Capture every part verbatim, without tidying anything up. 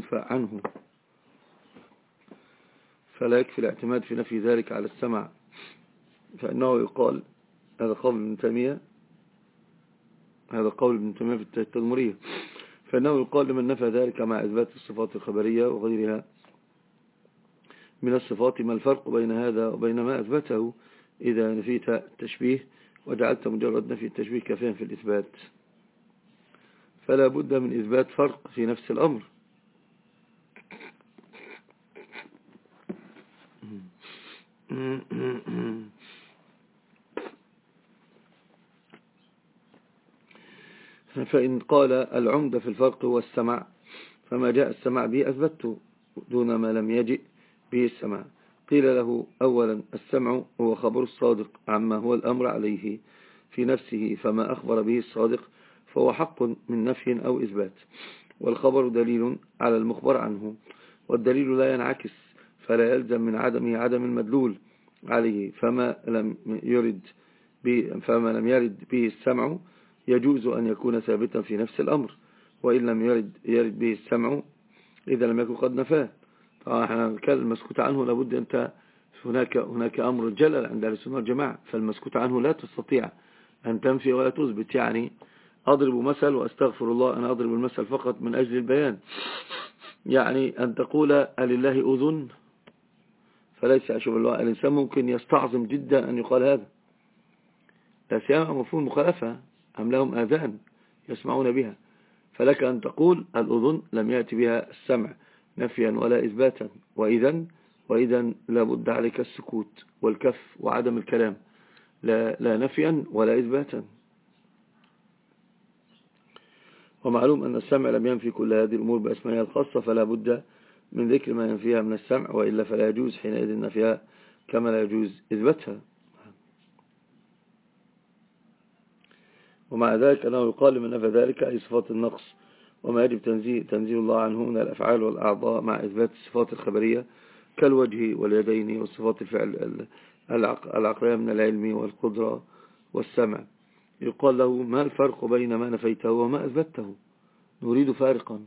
ينفى عنه، فلا يكفي الاعتماد في نفي ذلك على السمع، فإنه يقال هذا قول ابن تيمية هذا قول ابن تيمية في التدمرية، فإنه يقال لمن نفى ذلك مع إثبات الصفات الخبرية وغيرها من الصفات ما الفرق بين هذا وبين ما أثبته إذا نفيت التشبيه وجعلت مجرد نفي التشبيه كافيا في الإثبات؟ فلا بد من إثبات فرق في نفس الأمر. فإن قال العمدة في الفرق هو السمع، فما جاء السمع به أثبته دون ما لم يجئ به السمع. قيل له أولا السمع هو خبر الصادق عما هو الأمر عليه في نفسه، فما أخبر به الصادق فهو حق من نفي أو إثبات، والخبر دليل على المخبر عنه، والدليل لا ينعكس، فلا يلزم من عدمه عدم المدلول عليه، فما لم يرد به فما لم يرد به السمع يجوز أن يكون ثابتا في نفس الأمر، وإن لم يرد, يرد به السمع إذا لم يكن قد نفاه. كان المسكوت عنه لابد أنت هناك هناك أمر جلل عند أهل السنة والجماعة، فالمسكوت عنه لا تستطيع أن تنفي ولا تثبت. يعني أضرب مثل وأستغفر الله، أنا أضرب المثل فقط من أجل البيان، يعني أن تقول ألله أذن، فليس أشوف الله. الإنسان ممكن يستعظم جدا أن يقال هذا، لا سيما مفهوم مخالفة، أم لهم آذان يسمعون بها، فلك أن تقول الأذن لم يأتي بها السمع نفيا ولا إثباتا، وإذا وإذا لابد عليك السكوت والكف وعدم الكلام، لا, لا نفيا ولا إثباتا. ومعلوم أن السمع لم ينفي كل هذه الأمور بأسمائها الخاصة، فلا بد من ذكر ما ينفيها من السمع، وإلا فلا يجوز حينئذ نفيها كما لا يجوز إثباتها. ومع ذلك أنه يقال لمن نفى ذلك أي صفات النقص وما يجب تنزيه, تنزيه الله عنه من الأفعال والأعضاء مع إثبات الصفات الخبرية كالوجه واليدين والصفات الفعل العقلية من العلم والقدرة والسمع. يقال له ما الفرق بين ما نفيته وما أثبته؟ نريد فارقا.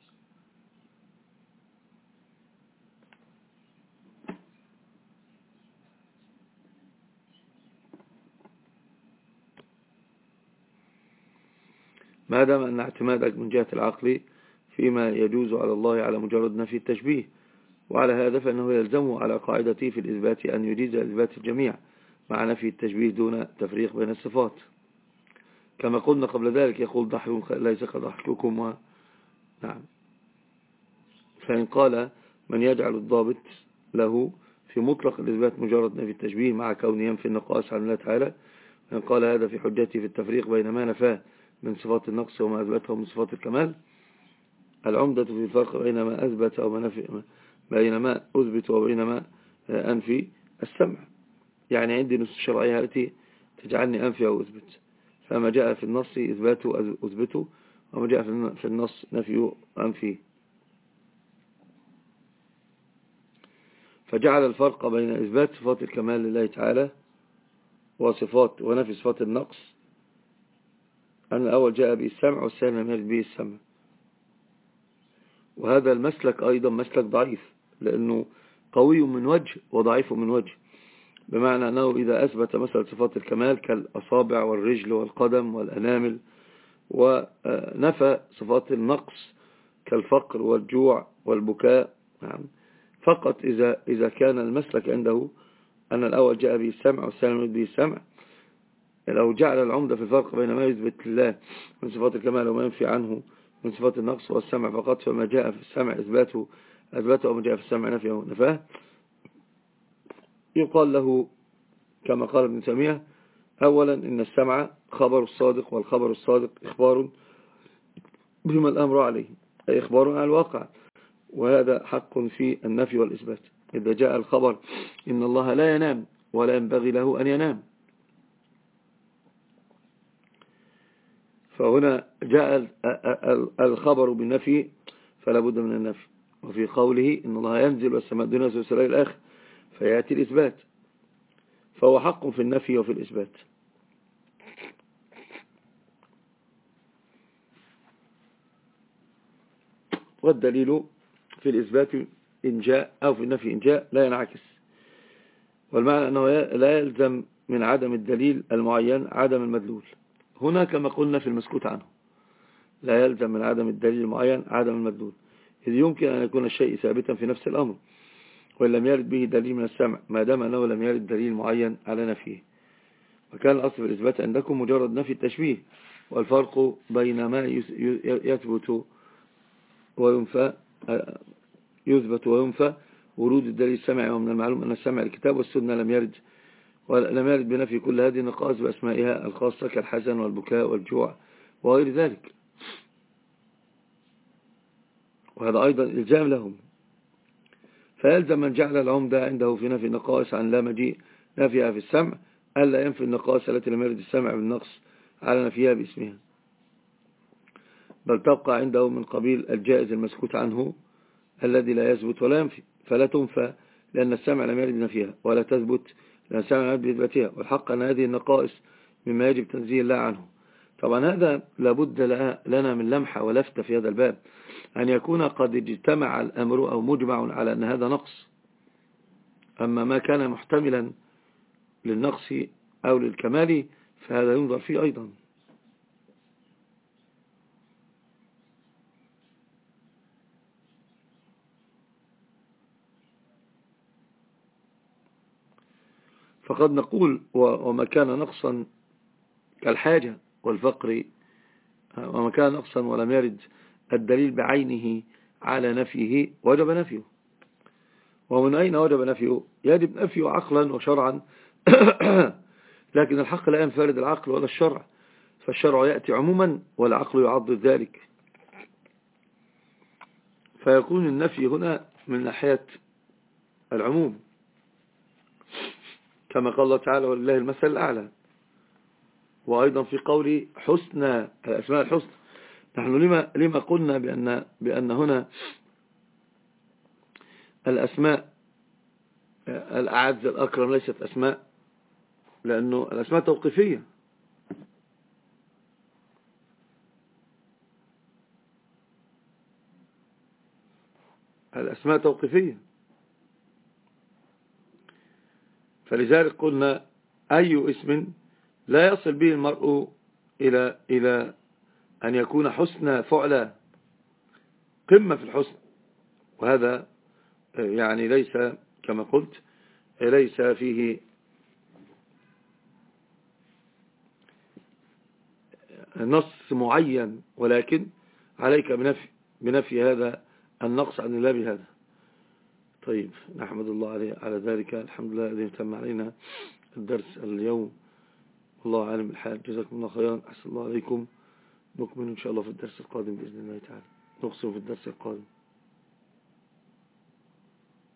ما دام أن اعتمادك من جهة العقل فيما يجوز على الله على مجرد نفي التشبيه، وعلى هذا فإنه يلزمه على قاعدته في الإثبات أن يجيز إثبات الجميع مع نفي التشبيه دون تفريق بين الصفات، كما قلنا قبل ذلك. يقول ضحك ليس كضحككم و... نعم. فإن قال من يجعل الضابط له في مطلق الإثبات مجرد نفي التشبيه مع كونه ينفي النقائص عن الله تعالى، فإن قال هذا في حجته في التفريق بين ما نفاه من صفات النقص وما أثبته من صفات الكمال. العمدة في الفرق بين ما أثبت أو ما نفي، بين ما أثبت وبين ما أنفي السمع. يعني عندي نصوص شرعية التي تجعلني أنفي أو أثبت، فما جاء في النص إثباته أثبته، وما جاء في النص نفيه أنفيه. فجعل الفرق بين إثبات صفات الكمال لله تعالى وصفات ونفي صفات النقص أن الأول جاء به السمع والثاني لم يرد به السمع. وهذا المسلك أيضا مسلك ضعيف، لأنه قوي من وجه وضعيف من وجه، بمعنى أنه إذا أثبت مثلا صفات الكمال كالأصابع والرجل والقدم والأنامل، ونفى صفات النقص كالفقر والجوع والبكاء، نعم، فقط إذا إذا كان المسلك عنده أن الأول جاء به السمع والثاني يرد به السمع. لو جعل العمدة في الفرق بين ما يثبت لله من صفات الكمال وما ينفي عنه من صفات النقص والسمع فقط، فما جاء في السمع إثباته أثبته وما جاء في السمع نفيه نفاه، يقال له كما قال ابن تيمية: أولا إن السمع خبر الصادق، والخبر الصادق إخبار بما الأمر عليه، أي إخبار عن الواقع، وهذا حق في النفي والإثبات. إذا جاء الخبر إن الله لا ينام ولا ينبغي له أن ينام، فهنا جاء الخبر بالنفي فلا بد من النفي. وفي قوله إن الله ينزل والسماء دون سلسلة الآخر فيأتي الإثبات، فهو حق في النفي وفي الإثبات. والدليل في الإثبات إن جاء أو في النفي إن جاء لا ينعكس. والمعنى أنه لا يلزم من عدم الدليل المعين عدم المدلول. هنا كما قلنا في المسكوت عنه لا يلزم من عدم الدليل المعين عدم المدلول، إذ يمكن أن يكون الشيء ثابتا في نفس الأمر وإن لم يرد به دليل من السمع ما دام أنه لم يرد دليل معين على نفيه. وكان الأصل في الإثبات عندكم مجرد نفي التشبيه، والفرق بين ما يثبت وينفى يثبت وينفى ورود الدليل السمعي. ومن المعلوم أن السمع الكتاب والسنة لم يرد ولم يرد بنفي كل هذه النقائص بأسمائها الخاصة كالحزن والبكاء والجوع وغير ذلك، وهذا أيضا إلزام لهم. فيلزم من جعل العمدة عنده في نفي النقائص عن لا مجيء نفيها في السمع ألا ينفي النقائص التي لم يرد السمع بالنقص على نفيها باسمها، بل تبقى عنده من قبيل الجائز المسكوت عنه الذي لا يثبت ولا ينفي، فلا تنفى لأن السمع لم يرد بنفيها، ولا تثبت لأن السمع لم يرد بإثباتها. والحق أن هذه النقائص مما يجب تنزيه الله عنه. طبعا هذا لابد لنا من لمحة ولفتة في هذا الباب، أن يكون قد اجتمع الأمر أو مجمع على أن هذا نقص، أما ما كان محتملا للنقص أو للكمال فهذا ينظر فيه أيضا. فقد نقول وما كان نقصا كالحاجة والفقر، وما كان نقصا ولم يرد الدليل بعينه على نفيه وجب نفيه. ومن أين وجب نفيه؟ يجب نفيه عقلا وشرعا لكن الحق لا ينفرد العقل ولا الشرع، فالشرع يأتي عموما والعقل يعضد ذلك، فيكون النفي هنا من ناحية العموم كما قال الله تعالى ولله المثل الأعلى. وأيضا في قول حسنى الأسماء الحسنى، نحن لما, لما قلنا بأن, بأن هنا الأسماء الأعز الأكرم ليست أسماء، لأنه الأسماء توقيفية. الأسماء توقيفية فلذلك قلنا أي اسم لا يصل به المرء إلى إلى أن يكون حسن فعلا قمة في الحسن، وهذا يعني ليس كما قلت ليس فيه نص معين، ولكن عليك بنفي, بنفي هذا النقص عن الله بهذا. طيب نحمد الله عليه على ذلك. الحمد لله الذي تم علينا الدرس اليوم، والله عالم الحال. جزاكم الله خيرا، أحسن الله عليكم. نكمل إن شاء الله في الدرس القادم بإذن الله تعالى، نقصر في الدرس القادم.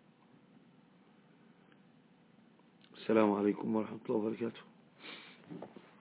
السلام عليكم ورحمة الله وبركاته.